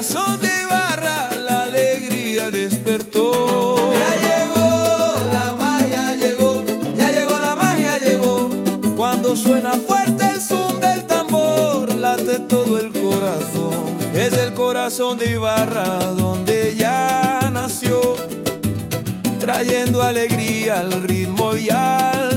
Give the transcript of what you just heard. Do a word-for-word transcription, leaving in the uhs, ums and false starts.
corazón de Ibarra la alegría despertó. Ya llegó, la magia llegó, ya llegó la magia llegó. Cuando suena fuerte el son del tambor, late todo el corazón. Es el corazón de Ibarra donde ya nació, trayendo alegría al ritmo y al